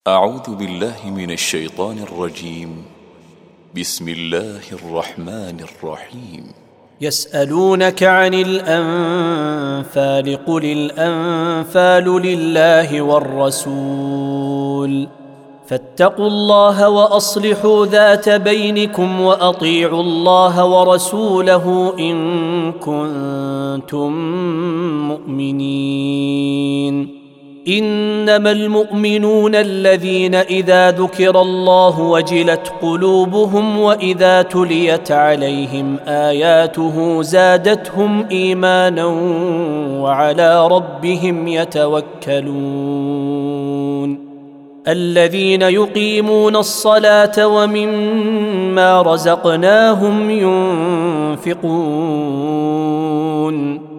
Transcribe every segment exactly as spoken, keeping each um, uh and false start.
أعوذ بالله من الشيطان الرجيم. بسم الله الرحمن الرحيم. يسألونك عن الأنفال قل الأنفال لله والرسول فاتقوا الله وأصلحوا ذات بينكم وأطيعوا الله ورسوله إن كنتم مؤمنين. إنما المؤمنون الذين إذا ذكر الله وجلت قلوبهم وإذا تليت عليهم آياته زادتهم إيمانا وعلى ربهم يتوكلون. الذين يقيمون الصلاة ومما رزقناهم ينفقون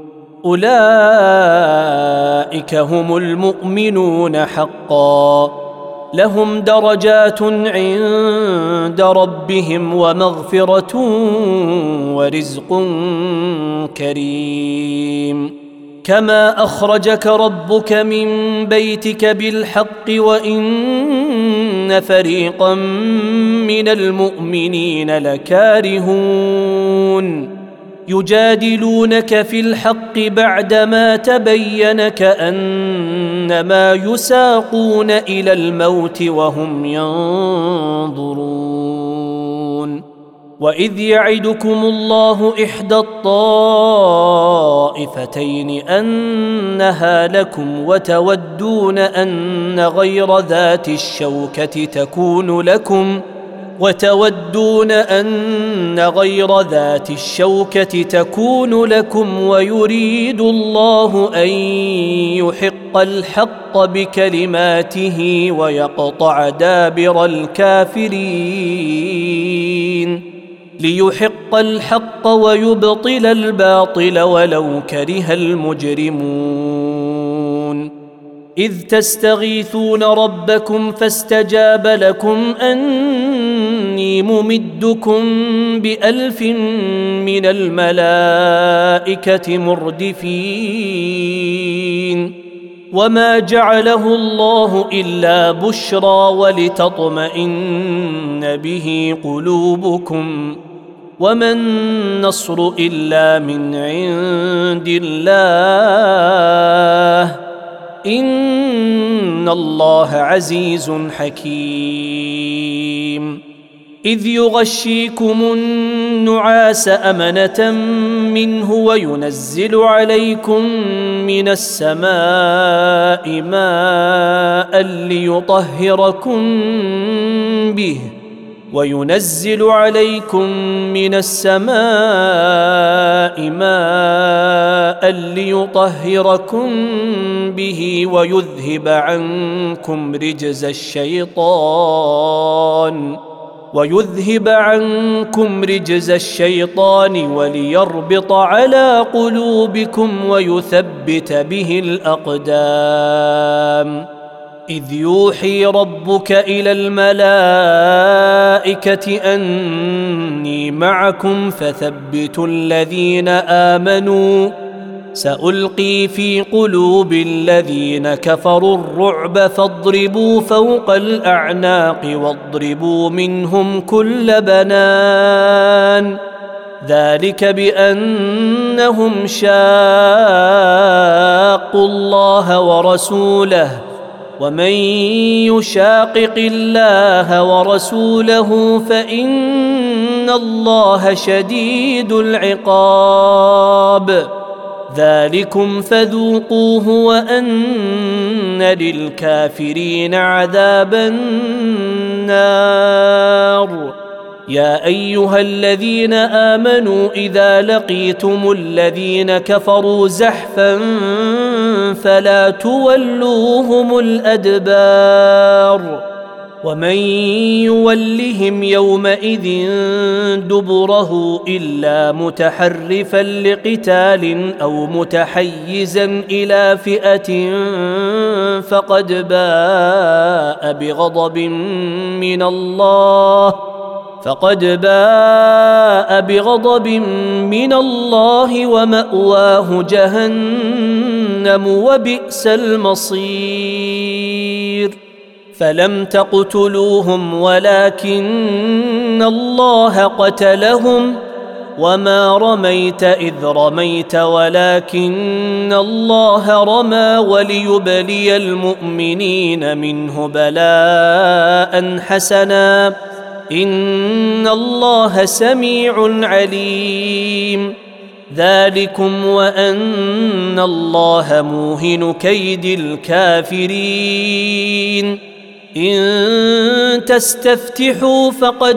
أولئك هم المؤمنون حقا لهم درجات عند ربهم ومغفرة ورزق كريم. كما أخرجك ربك من بيتك بالحق وإن فريقا من المؤمنين لكارهون يجادلونك في الحق بعدما تبين كأنما يساقون إلى الموت وهم ينظرون. وإذ يعدكم الله إحدى الطائفتين أنها لكم وتودون أن غير ذات الشوكة تكون لكم وتودون أن غير ذات الشوكة تكون لكم ويريد الله أن يحق الحق بكلماته ويقطع دابر الكافرين ليحق الحق ويبطل الباطل ولو كره المجرمون. إذ تستغيثون ربكم فاستجاب لكم أني ممدكم بألف من الملائكة مردفين. وما جعله الله إلا بشرى ولتطمئن به قلوبكم وما النصر إلا من عند الله إن الله عزيز حكيم. إذ يغشيكم النعاس أمنة منه وينزل عليكم من السماء ماء ليطهركم به وينزل عليكم من السماء ماء ليطهركم به ويذهب عنكم رجز الشيطان ويذهب عنكم رجز الشيطان وليربط على قلوبكم ويثبت به الأقدام. إذ يوحي ربك إلى الملائكة أني معكم فثبتوا الذين آمنوا سألقي في قلوب الذين كفروا الرعب فاضربوا فوق الأعناق واضربوا منهم كل بنان ذلك بأنهم شاقوا الله ورسوله ومن يشاقق الله ورسوله فإن الله شديد العقاب. ذلكم فذوقوه وأن للكافرين عذاب النار. يا أيها الذين آمنوا إذا لقيتم الذين كفروا زحفا فلا تولوهم الأدبار ومن يولهم يومئذ دبره إلا متحرفا لقتال أو متحيزا إلى فئة فقد باء بغضب من الله فقد باء بغضب من الله ومأواه جهنم وبئس المصير فلم تقتلوهم ولكن الله قتلهم وما رميت إذ رميت ولكن الله رمى وليبلي المؤمنين منه بلاء حسنا إن الله سميع عليم. ذلكم وأن الله موهن كيد الكافرين. إن تستفتحوا فقد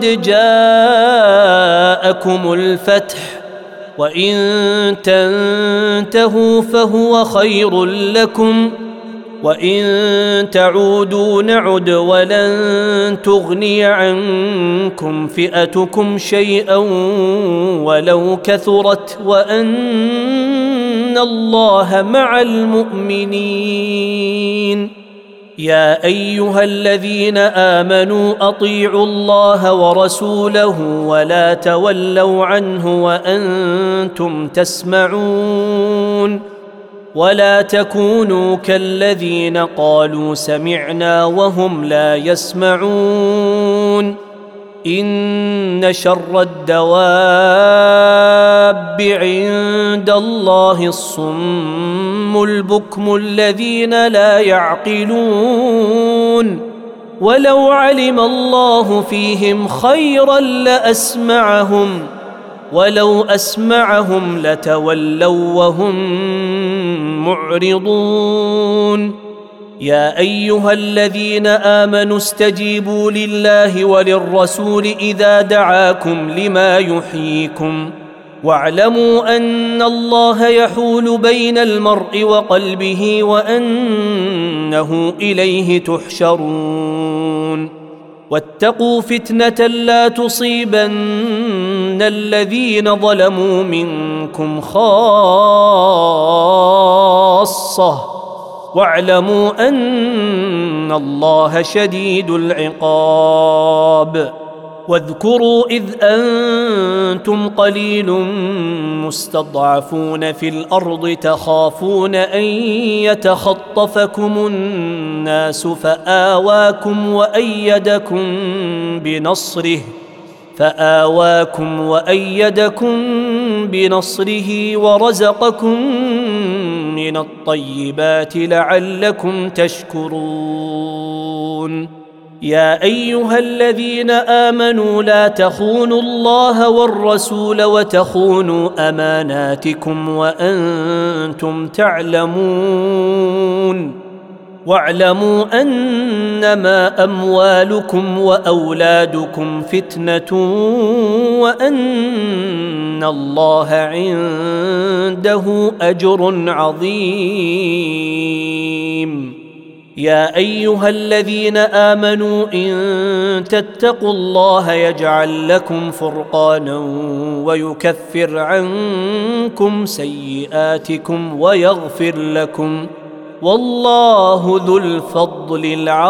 جاءكم الفتح وإن تنتهوا فهو خير لكم وإن تعودوا نعد ولن تغني عنكم فئتكم شيئا ولو كثرت وأن الله مع المؤمنين. يا أيها الذين آمنوا أطيعوا الله ورسوله ولا تولوا عنه وأنتم تسمعون ولا تكونوا كالذين قالوا سمعنا وهم لا يسمعون. إن شر الدواب عند الله الصم البكم الذين لا يعقلون ولو علم الله فيهم خيرا لأسمعهم ولو أسمعهم لتولوا وهم معرضون. يا أيها الذين آمنوا استجيبوا لله وللرسول إذا دعاكم لما يحييكم واعلموا أن الله يحول بين المرء وقلبه وأنه إليه تحشرون. واتقوا فتنة لا تصيبن الذين ظلموا منكم خاصة واعلموا أن الله شديد العقاب. واذكروا إذ أنتم قليل مستضعفون في الأرض تخافون أن يتخطفكم الناس فآواكم وأيدكم بنصره فآواكم وأيدكم بنصره ورزقكم من الطيبات لعلكم تشكرون. يا أيها الذين آمنوا لا تخونوا الله والرسول وتخونوا أماناتكم وأنتم تعلمون. واعلموا أنما أموالكم وأولادكم فتنة وأن الله عنده أجر عظيم. يا أيها الذين آمنوا إن تتقوا الله يجعل لكم فرقانا ويكفر عنكم سيئاتكم ويغفر لكم والله ذو الفضل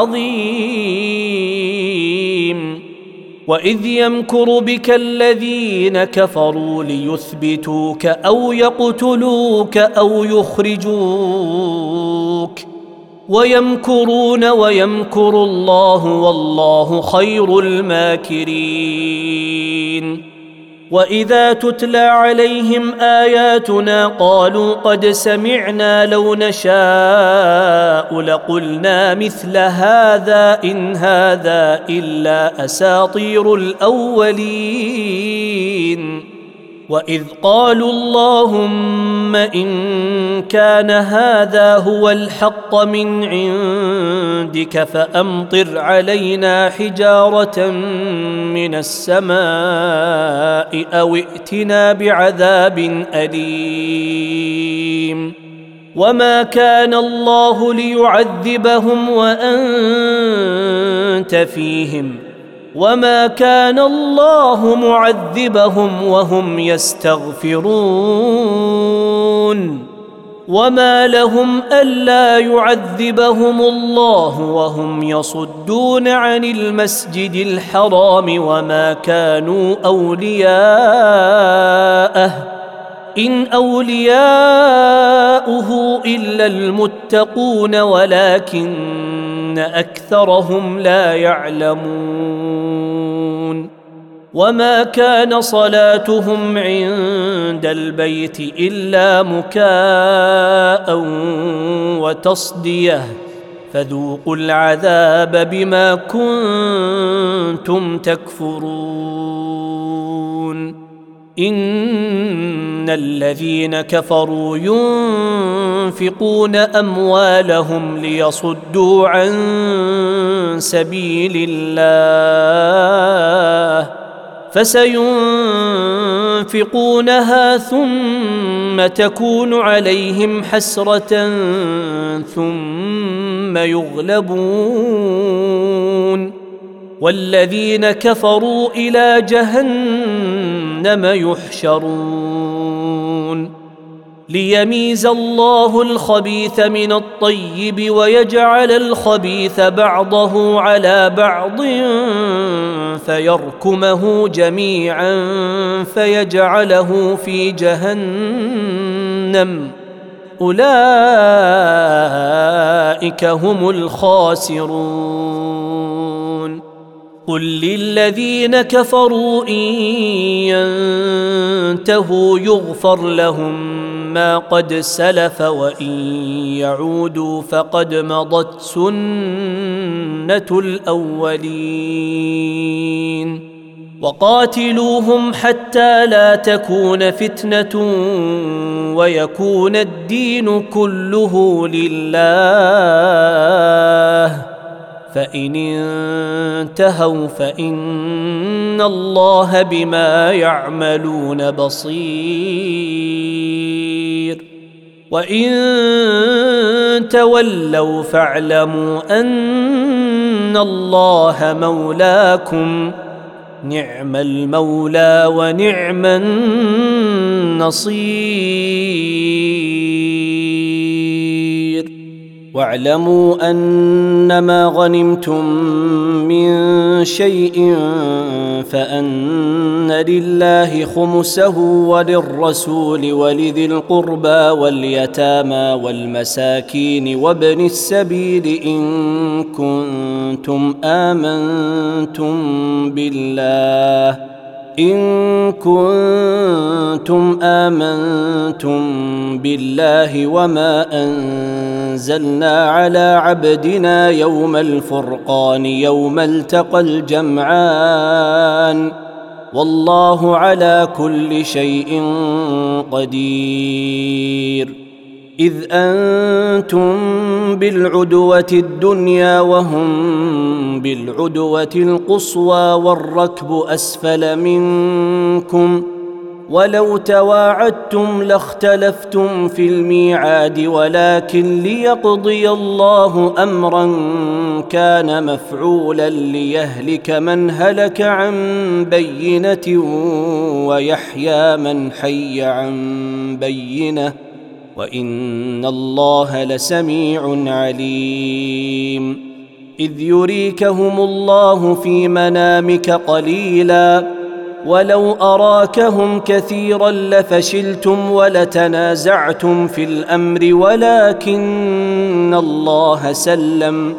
العظيم. وإذ يمكر بك الذين كفروا ليثبتوك أو يقتلوك أو يخرجوك ويمكرون ويمكر الله والله خير الماكرين. وإذا تتلى عليهم آياتنا قالوا قد سمعنا لو نشاء لقلنا مثل هذا إن هذا إلا أساطير الأولين. وإذ قالوا اللهم إن كان هذا هو الحق من عندك فأمطر علينا حجارة من السماء أو ائتنا بعذاب أليم. وما كان الله ليعذبهم وأنت فيهم وما كان الله معذبهم وهم يستغفرون. وما لهم ألا يعذبهم الله وهم يصدون عن المسجد الحرام وما كانوا أولياءه إن أولياؤه إلا المتقون ولكن أكثرهم لا يعلمون وما كان صلاتهم عند البيت إلا مكاء وتصدية فذوقوا العذاب بما كنتم تكفرون إن الذين كفروا ينفقون أموالهم ليصدوا عن سبيل الله فسينفقونها ثم تكون عليهم حسرة ثم يغلبون والذين كفروا إلى جهنم يحشرون ليميز الله الخبيث من الطيب ويجعل الخبيث بعضه على بعض فيركمه جميعا فيجعله في جهنم أولئك هم الخاسرون قل للذين كفروا إن ينتهوا يغفر لهم ما قد سلف وإن يعودوا فقد مضت سنة الأولين وقاتلوهم حتى لا تكون فتنة ويكون الدين كله لله فإن انتهوا فإن الله بما يعملون بصير وإن تولوا فاعلموا أن الله مولاكم نعم المولى ونعم النصير واعلموا أنما غنمتم من شيء فأن لله خمسه وللرسول ولذي القربى واليتامى والمساكين وابن السبيل إن كنتم آمنتم بالله إن كنتم آمنتم بالله وما أنزلنا على عبدنا يوم الفرقان يوم التقى الجمعان والله على كل شيء قدير إذ أنتم بالعدوة الدنيا وهم بالعدوة القصوى والركب أسفل منكم ولو تواعدتم لاختلفتم في الميعاد ولكن ليقضي الله أمرا كان مفعولا ليهلك من هلك عن بينة ويحيى من حي عن بينة وإن الله لسميع عليم إذ يريكهم الله في منامك قليلا ولو أراكهم كثيرا لفشلتم ولتنازعتم في الأمر ولكن الله سلم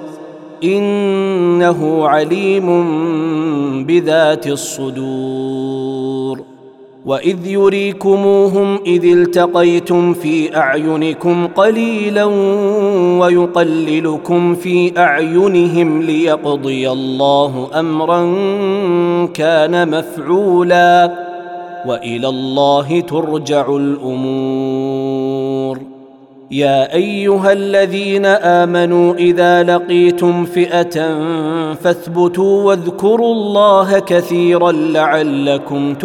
إنه عليم بذات الصدور وإذ يريكموهم إذ التقيتم في أعينكم قليلا ويقللكم في أعينهم ليقضي الله أمرا كان مفعولا وإلى الله ترجع الأمور يا أيها الذين آمنوا إذا لقيتم فئة فاثبتوا واذكروا الله كثيرا لعلكم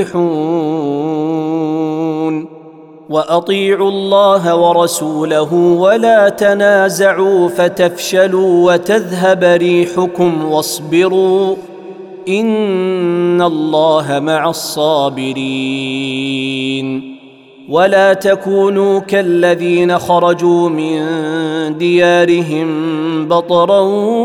تفلحون وأطيعوا الله ورسوله ولا تنازعوا فتفشلوا وتذهب ريحكم واصبروا إن الله مع الصابرين ولا تكونوا كالذين خرجوا من ديارهم بطرا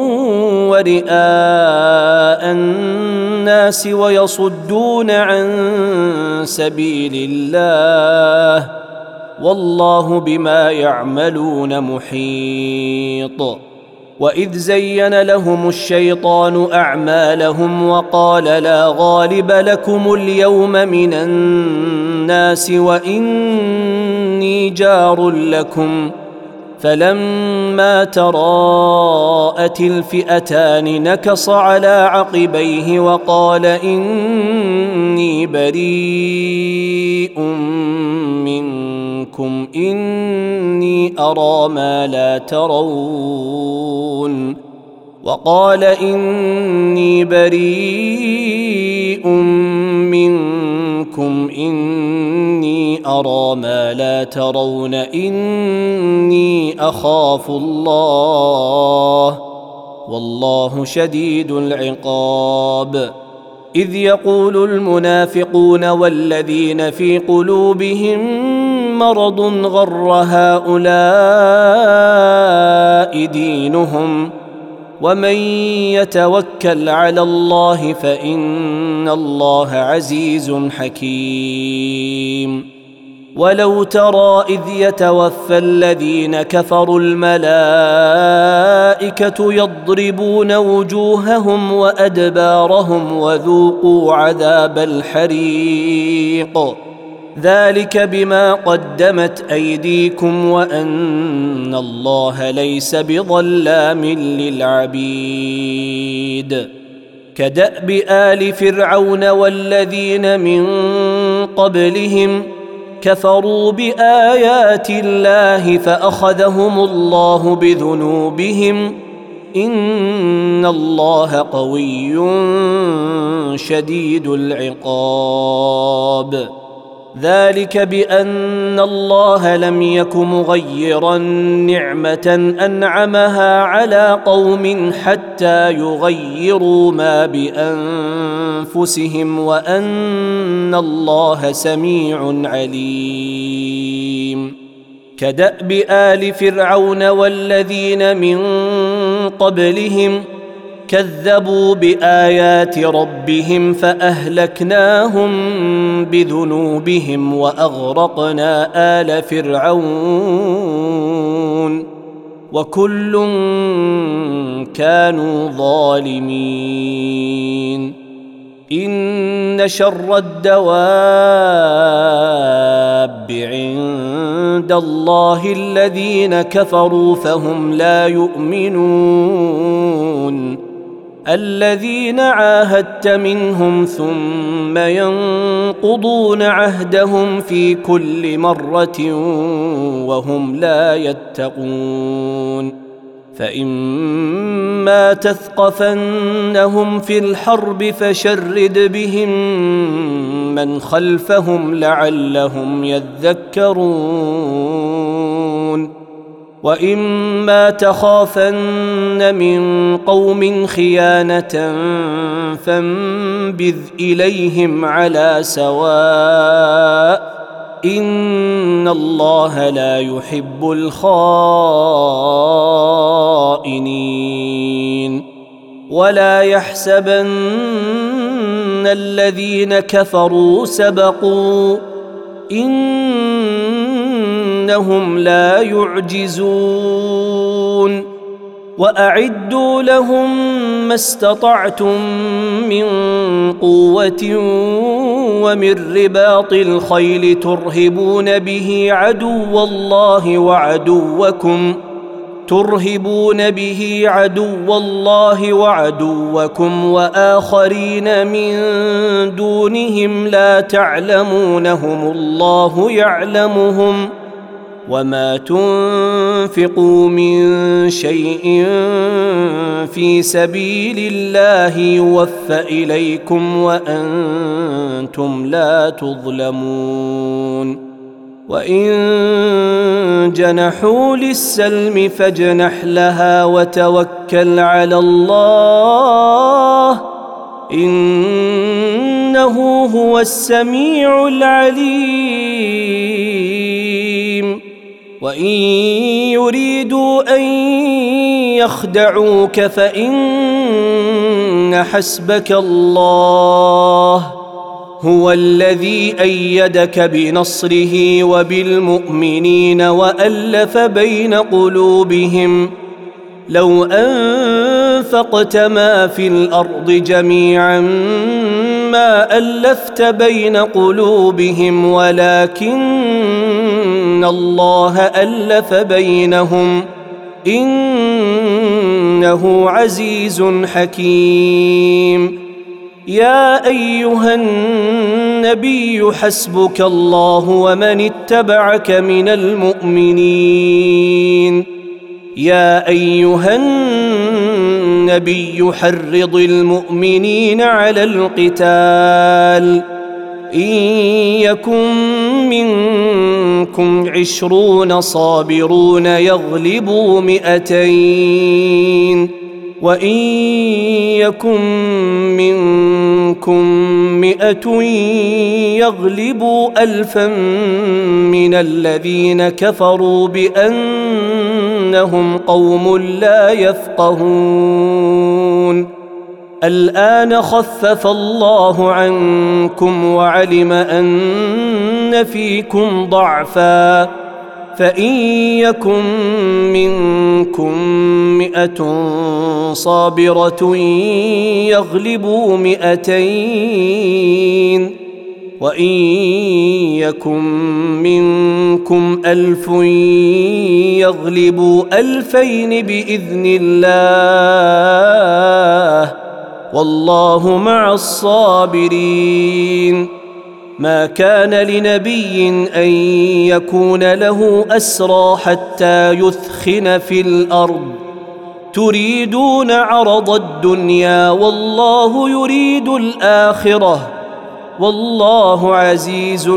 ورئاء الناس ويصدون عن سبيل الله والله بما يعملون محيط وإذ زين لهم الشيطان أعمالهم وقال لا غالب لكم اليوم من الناس وإني جار لكم فلما تراءت الفئتان نكص على عقبيه وقال إني بريء منكم إني أرى ما لا ترون وقال إني بريء منكم إني أرى ما لا ترون إني أخاف الله والله شديد العقاب إذ يقول المنافقون والذين في قلوبهم مرض غر هؤلاء دينهم ومن يتوكل على الله فإن الله عزيز حكيم ولو ترى إذ يتوفى الذين كفروا الملائكة يضربون وجوههم وأدبارهم وذوقوا عذاب الحريق ذلك بما قدمت أيديكم وأن الله ليس بظلام للعبيد كدأب آل فرعون والذين من قبلهم كفروا بآيات الله فأخذهم الله بذنوبهم إن الله قوي شديد العقاب ذلك بأن الله لم يك مغيرا نعمة أنعمها على قوم حتى يغيروا ما بأنفسهم وأن الله سميع عليم كدأب آل فرعون والذين من قبلهم كذبوا بآيات ربهم فأهلكناهم بذنوبهم وأغرقنا آل فرعون وكل كانوا ظالمين إن شر الدواب عند الله الذين كفروا فهم لا يؤمنون الذين عاهدت منهم ثم ينقضون عهدهم في كل مرة وهم لا يتقون فإما تثقفنهم في الحرب فشرد بهم من خلفهم لعلهم يذكرون وإما تخافن من قوم خيانة فانبذ إليهم على سواء إن الله لا يحب الخائنين ولا يحسبن الذين كفروا سبقوا إنهم لا يعجزون وأعدوا لهم ما استطعتم من قوة ومن رباط الخيل ترهبون به عدو الله وعدوكم ترهبون به عدو الله وعدوكم وآخرين من دونهم لا تعلمونهم الله يعلمهم وما تنفقوا من شيء في سبيل الله يوفى إليكم وأنتم لا تظلمون وإن جنحوا للسلم فاجنح لها وتوكل على الله إنه هو السميع العليم وإن يريدوا أن يخدعوك فإن حسبك الله هو الذي أيدك بنصره وبالمؤمنين وألف بين قلوبهم لو أنفقت ما في الأرض جميعا ما ألفت بين قلوبهم ولكن الله ألف بينهم إنه عزيز حكيم. يا أيها النبي حسبك الله ومن اتبعك من المؤمنين. يا أيها النبي حرض المؤمنين على القتال إن يكن منكم عشرون صابرون يغلبوا مئتين وإن يكن منكم مئة يغلبوا ألفا من الذين كفروا بأنهم قوم لا يفقهون. الآن خفف الله عنكم وعلم أن فيكم ضعفا فإن يكن منكم مئة صابرة يغلبوا مئتين وإن يكن منكم ألف يغلبوا ألفين بإذن الله والله مع الصابرين. ما كان لنبي أن يكون له أسرى حتى يثخن في الأرض تريدون عرض الدنيا والله يريد الآخرة والله عزيز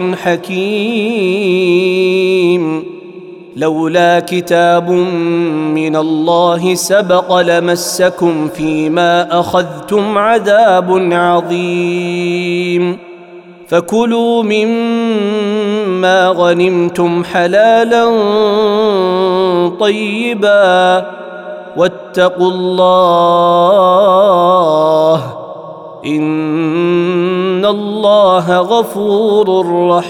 حكيم. لولا كتاب من الله سبق لمسكم فيما أخذتم عذاب عظيم. فكلوا مما غنمتم حلالا طيبا واتقوا الله إن الله غفور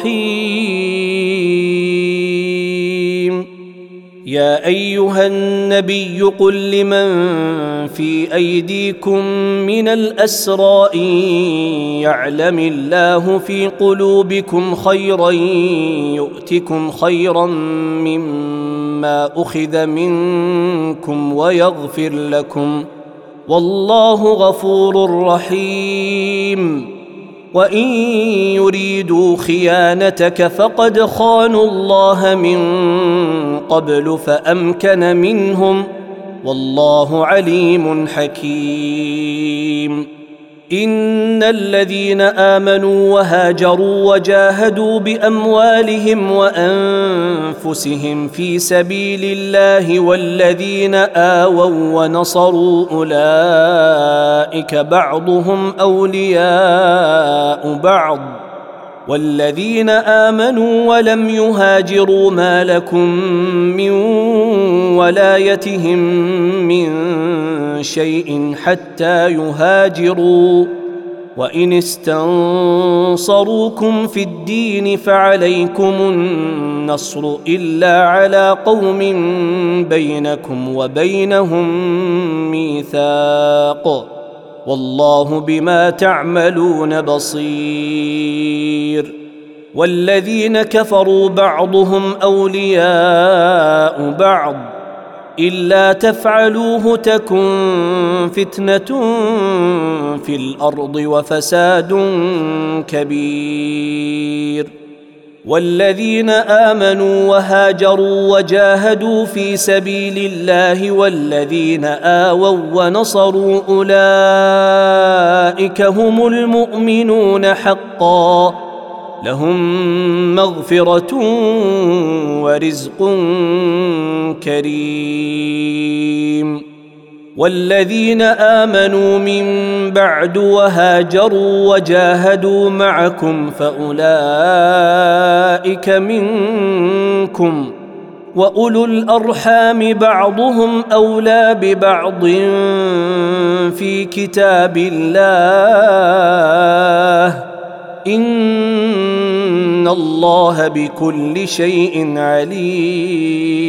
رحيم. يا أيها النبي قل لمن في أيديكم من الأسرى إن يعلم الله في قلوبكم خيرا يؤتكم خيرا مما أخذ منكم ويغفر لكم والله غفور رحيم. وإن يريدوا خيانتك فقد خانوا الله من قبل فأمكن منهم والله عليم حكيم. إن الذين آمنوا وهاجروا وجاهدوا بأموالهم وأنفسهم في سبيل الله والذين آووا ونصروا أولئك بعضهم أولياء بعض والذين آمنوا ولم يهاجروا ما لكم من ولايتهم من شيء حتى يهاجروا وإن استنصروكم في الدين فعليكم النصر إلا على قوم بينكم وبينهم ميثاق والله بما تعملون بصير. والذين كفروا بعضهم أولياء بعض إلا تفعلوه تكن فتنة في الأرض وفساد كبير. والذين آمنوا وهاجروا وجاهدوا في سبيل الله والذين آووا ونصروا أولئك هم المؤمنون حقا لهم مغفرة ورزق كريم. والذين آمنوا من بعد وهاجروا وجاهدوا معكم فأولئك منكم وأولو الأرحام بعضهم أولى ببعض في كتاب الله إن الله بكل شيء عليم.